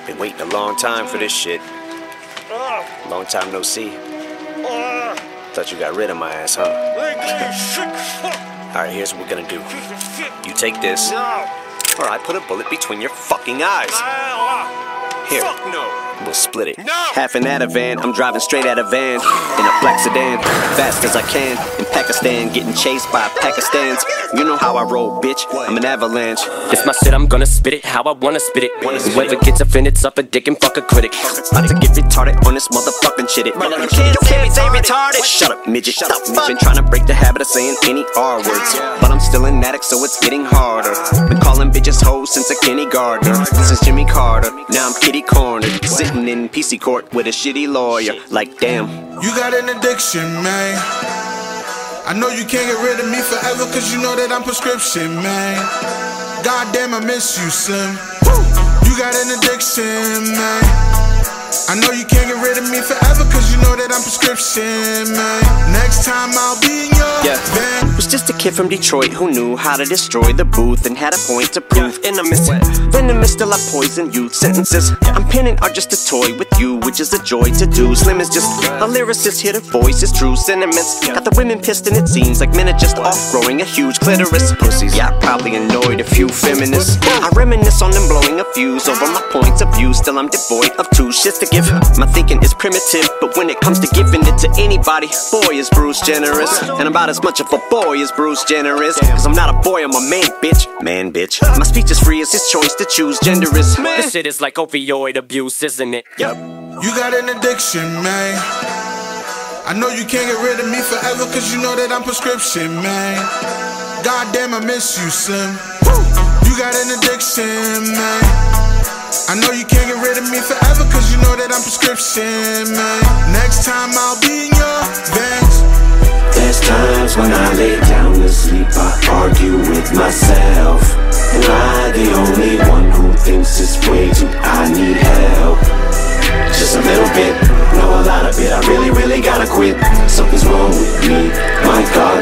Been waiting a long time for this shit. Long time no see. Thought you got rid of my ass, huh? Alright, here's what we're gonna do. You take this, or I put a bullet between your fucking eyes. Here, we'll split it. Half an Ativan, I'm driving straight out of van in a black sedan, fast as I can. In Pakistan, getting chased by Pakistans. You know how I roll, bitch, I'm an avalanche. It's my shit, I'm gonna spit it how I wanna spit it. Whoever gets offended, suck a dick and fuck a critic. About to get retarded on this motherfucking shit. You can't say retarded. Shut up, midget. I've been trying to break the habit of saying any R words, but I'm still an addict, so it's getting harder. Been calling bitches hoes since a kindergartner. Since Jimmy Carter, now I'm kitty cornered, sitting in PC court with a shitty lawyer. Like damn, you got an addiction, man. I know you can't get rid of me forever, cause you know that I'm prescription, man. Goddamn, I miss you, Slim. You got an addiction, man. I know you can't get rid of me forever, cause you know that I'm prescription, man. Next time I'll be in your van. Was just a kid from Detroit who knew how to destroy the booth and had a point to prove. And I'm missing venomous, still I poison youth. Sentences I'm penning are just a toy with you, which is a joy to do. Slim is just a lyricist, here to voice his true sentiments. Got the women pissed and it seems like men are just off growing a huge clitoris. Pussies, yeah, I probably annoyed a few feminists. I reminisce on them blowing a fuse over my points of view. Still I'm devoid of two shits to give. My thinking is primitive, but when it comes to giving it to anybody, boy is Bruce generous. And about as much of a boy as Bruce Jenner is. Cause I'm not a boy, I'm a man, bitch. Man, bitch. My speech is free, it's his choice to choose. Gender is This shit is like opioid abuse, isn't it? Yup. You got an addiction, man. I know you can't get rid of me forever, cause you know that I'm prescription, man. Goddamn, I miss you, Slim. You got an addiction, man. I know you can't get rid of me forever, cause you know that I'm prescription, man. Next time I'll be in your veins. There's times when I lay down to sleep, I argue with myself. Am I the only one who thinks this way too? I need help. Just a little bit, know a lot of it. I really gotta quit. Something's wrong with me, my God.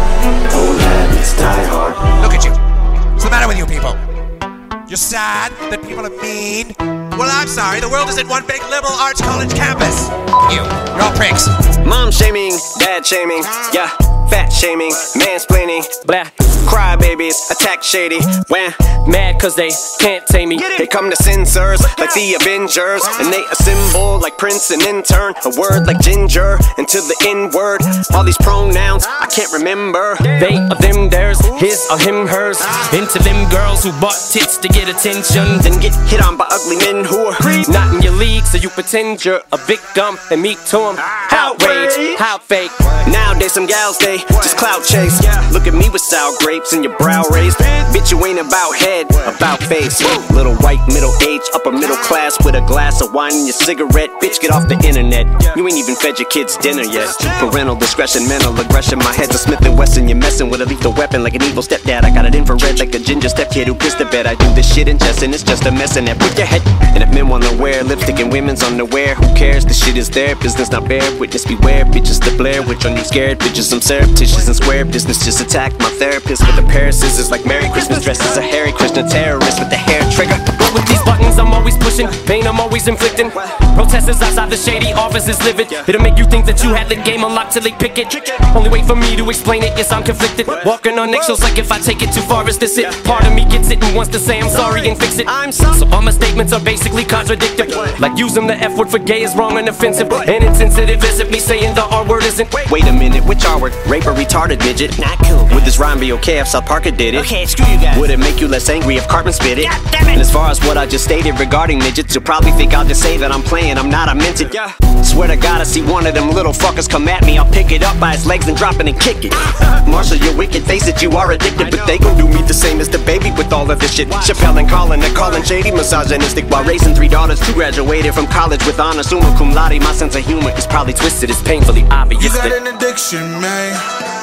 Old habits die hard. Look at you. What's the matter with you people? You're sad that people are mean? Well, I'm sorry, the world isn't one big liberal arts college campus. You're all pricks. Mom shaming, dad shaming, yeah. Fat shaming, mansplaining, Blah. cry babies, attack shady. When Mad cause they can't tame me. they come to censors like the Avengers, and they assemble like Prince and intern. A word like ginger into the N-word. All these pronouns I can't remember. They of them, theirs, his or him, hers. Into them girls who bought tits to get attention. Then get hit on by ugly men who are Not in your league, so you pretend you're a victim and meek to them. Outrage, how fake. Nowadays some gals they just clout chase. Look at me with sour grapes and your brow raised. Bitch, you ain't about head, about face. Little white middle age, upper middle class with a glass of wine and your cigarette. Bitch, get off the internet. You ain't even fed your kids dinner yet. Parental discretion, mental aggression. My head's a Smith & Wesson. You're messing with a lethal weapon like an evil stepdad. I got it infrared like a ginger stepkid who pissed the bed. I do this shit in jest and it's just a mess in that. Put your head. And if men wanna wear lipstick and women's underwear, who cares? The shit is their business, not fair. Witness beware, bitches to blare. Which on you scared? Bitches, I'm surreptitious and square. Business just attack my therapist with a pair of scissors like Merry Christmas. Dressed as a Hare Krishna terrorist with the hair trigger. But with these buttons I'm always pushing, pain I'm always inflicting. Protesters outside the shady offices livid. It'll make you think that you had the game unlocked till they pick it. Only wait for me to explain it, yes I'm conflicted. Walking on eggshells like if I take it too far, is this it? Part of me gets it and wants to say I'm sorry and fix it. So all my statements are basically contradictory. Like using the F word for gay is wrong and offensive, and insensitive as if me saying the R word isn't. Wait a minute, which R word? Rape or retarded midget? Not cool. Would this rhyme be okay if South Parker did it? Okay, screw you guys. Would it make you less angry if Cartman spit it? And as far as what I just stated regarding midgets, you'll probably think I'll just say that I'm playing, I'm not, I meant it. Swear to God, I see one of them little fuckers come at me, I'll pick it up by his legs and drop it and kick it. Marshall, your wicked face that you are addicted, but they gon' do me the same as the baby with all of this shit. Chappelle and Colin, they're calling shady misogynistic while raising 3 daughters. 2 graduated from college with honors, summa cum laude. My sense of humor is probably twisted, it's painfully obvious. You got an addiction, man.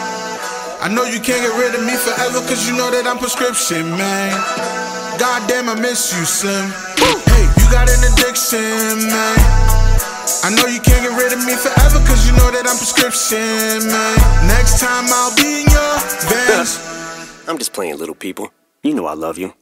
I know you can't get rid of me forever, cause you know that I'm prescription, man. Goddamn, I miss you, Slim. Hey, you got an addiction, man. I know you can't get rid of me forever, cause you know that I'm prescription, man. Next time I'll be in your veins. I'm just playing, little people. You know I love you.